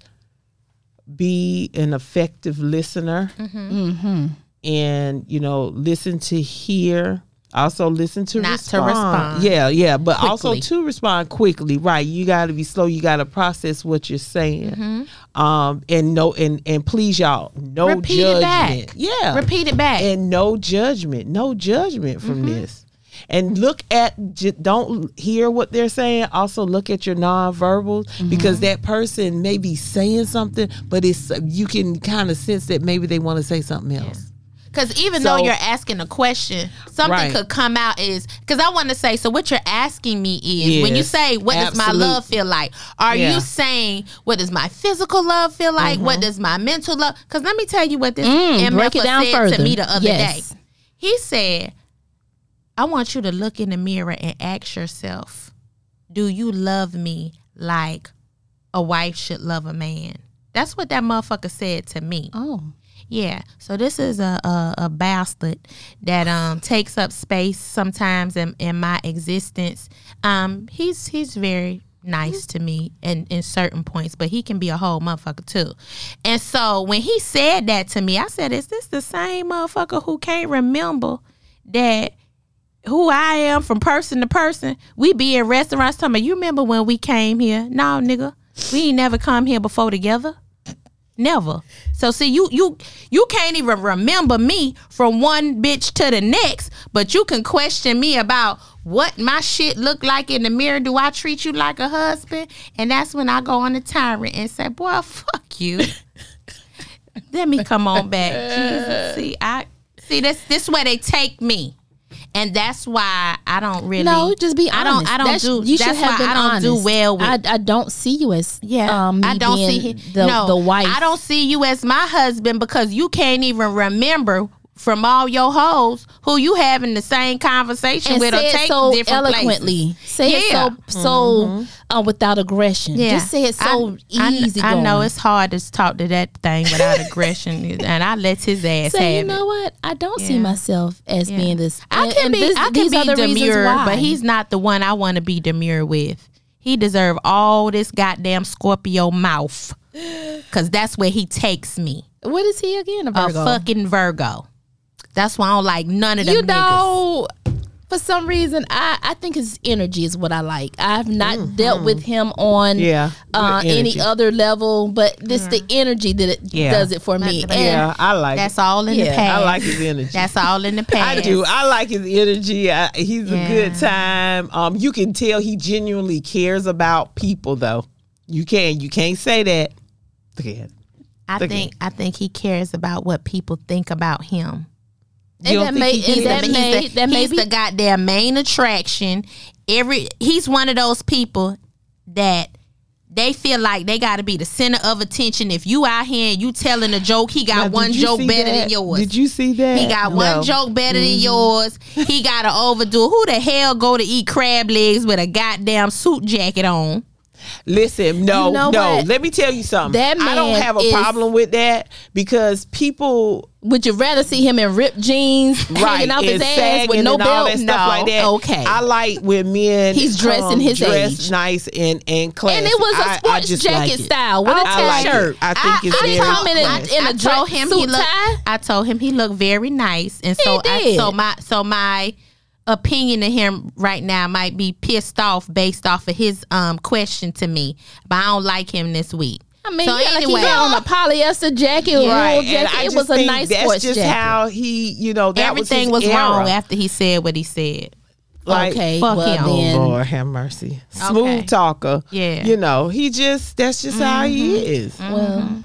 be an effective listener, Mm-hmm. and you know, listen to hear. Also, listen to Not to respond. respond. Yeah, yeah, but also Quickly. to respond quickly. Right? You got to be slow. You got to process what you're saying. Mm-hmm. Um, and no, and and please, y'all, no Repeat it judgment. back. Yeah, Repeat it back. and no judgment, no judgment from Mm-hmm. this. And look at, j- don't hear what they're saying. Also look at your nonverbals Mm-hmm. because that person may be saying something, but it's you can kind of sense that maybe they want to say something else. Because even So- though you're asking a question, something Right. could come out is, because I want to say, so what you're asking me is, when you Yes, say, what does my absolute. love feel like? Are Yeah. you saying, what does my physical love feel like? What does my mental love? Because let me tell you what this Mm, M break F it down said further. to me the other Yes. day. He said, I want you to look in the mirror and ask yourself, do you love me like a wife should love a man? That's what that motherfucker said to me. Oh. Yeah, so this is a, a, a bastard that um takes up space sometimes in, in my existence. Um, he's he's very nice to me in, in certain points, but he can be a whole motherfucker too. And so when he said that to me, I said, is this the same motherfucker who can't remember that who I am from person to person? We be in restaurants talking about, you remember when we came here? No, nigga, we ain't never come here before together. Never. So see, you you you can't even remember me from one bitch to the next, but you can question me about what my shit look like in the mirror. Do I treat you like a husband? And that's when I go on the tyrant and say, boy, fuck you. Let me come on back. Jesus. See, I see this this way they take me. And that's why I don't really No, just be honest. I don't I don't That's- do You that's should have why been I don't honest. do well with I, I don't see you as yeah, um, me I don't being see the no, the wife. I don't see you as my husband because you can't even remember from all your hoes who you having the same conversation and with or say it take so different eloquently. places. Say Yeah. it so so uh, without aggression. Yeah. Just say it so I, easy. I, I know going. it's hard to talk to that thing without aggression, and I let his ass Say, have you it. know what? I don't see Yeah. myself as Yeah. being this. I and- can and be this- I can these be are the reasons demure, why. but he's not the one I want to be demure with. He deserve all this goddamn Scorpio mouth, cause that's where he takes me. What is he again? A Virgo. A fucking Virgo. That's why I don't like none of them You niggas. know, for some reason, I, I think his energy is what I like. I've not dealt with him on Yeah, uh, good any energy. other level, but this the energy that it Yeah. does it for me. But- And Yeah, I like That's it. all in the Yeah. past. I like his energy. That's all in the past. I do. I like his energy. I, he's Yeah. a good time. Um, you can tell he genuinely cares about people, though. You can. You can't say that. Look at it. I Look think I think he cares about what people think about him. You don't that think may- he and cares? that he's may- the, that may he's be- the goddamn main attraction. Every he's one of those people that they feel like they got to be the center of attention. If you out here and you telling a joke, he got Now, one did you joke see better that? than yours. Did you see that? He got No. one joke better Mm-hmm. than yours. He got to overdo it. Who the hell go to eat crab legs with a goddamn suit jacket on? Listen, no, You know no. what? Let me tell you something. That I don't man have a is- problem with that because people, Would you rather see him in ripped jeans, right, hanging off his and ass sagging with no and all belt? that stuff No. like that. Okay. I like when men He's dressing come his dressed age. nice and and classy. And it was a I- I sports just jacket like it. style with a I like t-shirt. it. I think it's I very told him in a- classy. in a I dress told him suit he looked. tie. I told him he looked very nice, and so He I, did. so my so my opinion of him right now might be pissed off based off of his um question to me, but I don't like him this week. I mean, So yeah, like anyway- he got on a polyester jacket, wool Right, and jacket. I It just was a think nice that's sports just jacket. how he, you know, that Everything was, was, his wrong era. after he said what he said. Like, okay, fuck well him. then, Oh Lord, have mercy. Smooth Okay. talker. Yeah. You know, he just that's just how he is. well,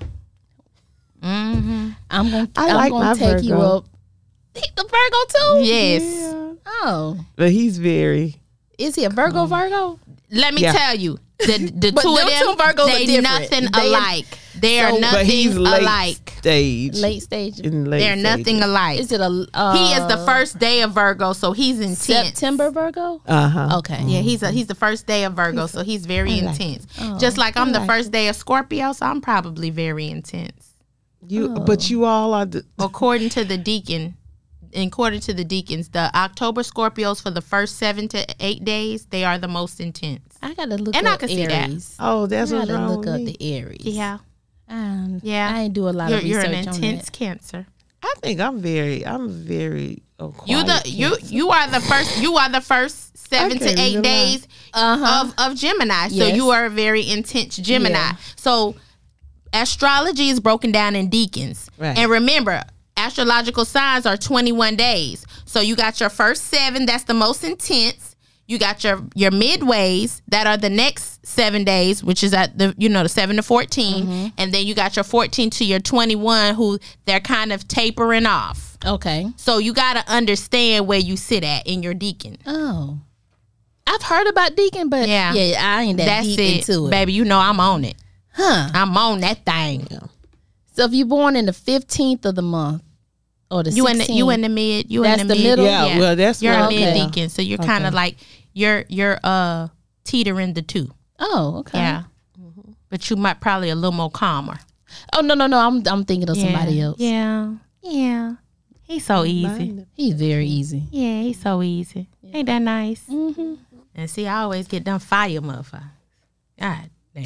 Mm-hmm. I'm gonna, I I'm like gonna my take you Virgo. up. He the Virgo too? Yes. Oh, But he's very is he a Virgo? Virgo? Let me Yeah. tell you, the the But two of them them, two Virgos are they different. nothing They- alike. They are So- nothing but he's late alike. stage. Late stage. In late They're nothing stages. alike. Is it a? Uh, he is the first day of Virgo, so he's intense. September Virgo. Uh-huh. Okay. Yeah, he's a, he's the first day of Virgo, so he's very intense. Oh, Just like I'm I the like first day of Scorpio, so I'm probably very intense. You Oh. but you all are the, According to the deacon, according to the deacons, the October Scorpios for the first seven to eight days, they are the most intense. I gotta look And I up can see that. Aries. Oh, that's I what's gotta wrong look with up me. the Aries. Yeah, Um, Yeah. I ain't do a lot you're, of you're research an on intense that. Cancer. I think I'm very I'm very uh, You quiet the you Cancer. you are the first you are the first seven to can't eight even lie. days Uh-huh. of of Gemini. So Yes. you are a very intense Gemini. Yeah. So astrology is broken down in deacons. Right. And remember, astrological signs are twenty-one days. So you got your first seven, that's the most intense. You got your your midways that are the next seven days, which is at the you know the seven to fourteen, Mm-hmm. and then you got your fourteen to your twenty-one, who they're kind of tapering off. Okay. So you got to understand where you sit at in your deacon. Oh. I've heard about Deacon, but Yeah. yeah, I ain't that That's deep it, into it. baby. You know I'm on it. Huh. I'm on that thing. So if you're born in the fifteenth of the month or the You in the sixteenth, you in the mid. You That's in the, the mid. middle? Yeah, well, that's you're what- a Okay. mid deacon, so you're kind of like you're you're uh teetering the two. Oh, okay. Yeah, but you might probably a little more calmer. Oh no, no, no. I'm I'm thinking of somebody yeah. else. Yeah, yeah. He's so easy. He's very easy. Yeah, he's so easy. Ain't that nice? Mm-hmm. And see, I always get them fire motherfuckers. God damn.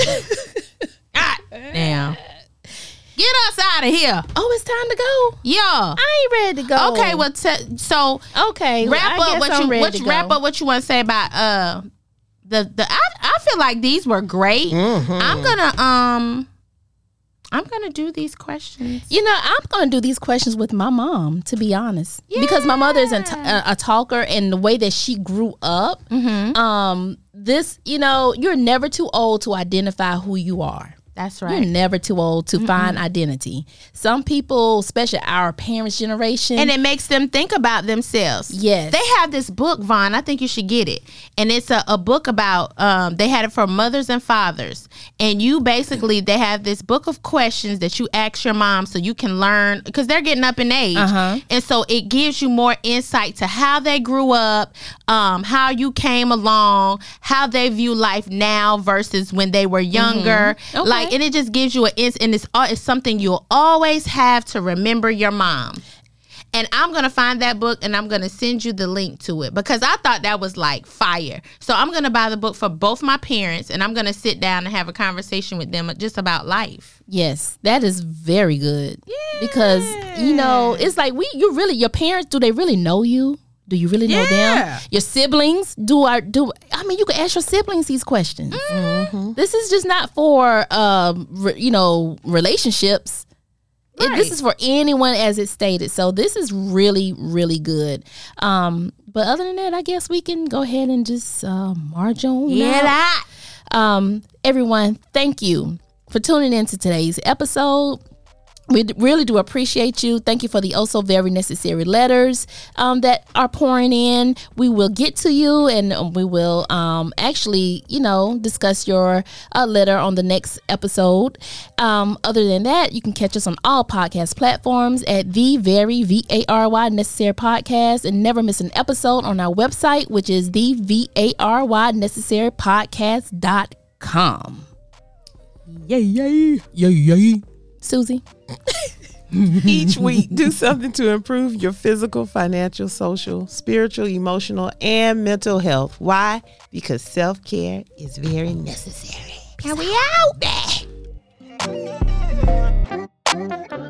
God damn. Get us out of here. Oh, it's time to go. Yeah. I ain't ready to go. Okay, well, t- so okay. wrap well, I up guess what I'm you ready what to you, go. wrap up what you want to say about uh the the I, I feel like these were great. Mm-hmm. I'm gonna um I'm gonna do these questions. You know, I'm going to do these questions with my mom, to be honest, because my mother is a, t- a, a talker, and the way that she grew up, Mm-hmm. um, this, you know, you're never too old to identify who you are. That's You're right. never too old to find identity. Some people, especially our parents' generation, And it makes them think about themselves. Yes. They have this book, Vaughn. I think you should get it. And it's a, a book about, um, they had it for mothers and fathers. And you basically, they have this book of questions that you ask your mom so you can learn, because they're getting up in age. Uh-huh. And so it gives you more insight to how they grew up, um, how you came along, how they view life now versus when they were younger. Okay. Like, and it just gives you an ins- and it's uh, it's something you'll always have to remember your mom. And I'm gonna find that book and I'm gonna send you the link to it because I thought that was like fire. So I'm gonna buy the book for both my parents and I'm gonna sit down and have a conversation with them just about life. yes, that is very good. Because, you know, it's like we, you really, your parents, do they really know you? Do you really know Yeah. them? Your siblings, do I do? I mean, you can ask your siblings these questions. Mm-hmm. This is just not for, um, re, you know, relationships. It, this Right. is for anyone, as it stated. So this is really, really good. Um, but other than that, I guess we can go ahead and just uh, march on. Yeah, out. that. Um, everyone, thank you for tuning in to today's episode. We d- really do appreciate you. Thank you for the also very necessary letters um, that are pouring in. We will get to you, and we will um, actually, you know, discuss your uh, letter on the next episode. Um, other than that, you can catch us on all podcast platforms at the very V A R Y necessary podcast, and never miss an episode on our website, which is the V A R Y necessary podcast dot com. Yay, yay, yay, yay. Susie. Each week, do something to improve your physical, financial, social, spiritual, emotional, and mental health. Why? Because self-care is very necessary. And we out there.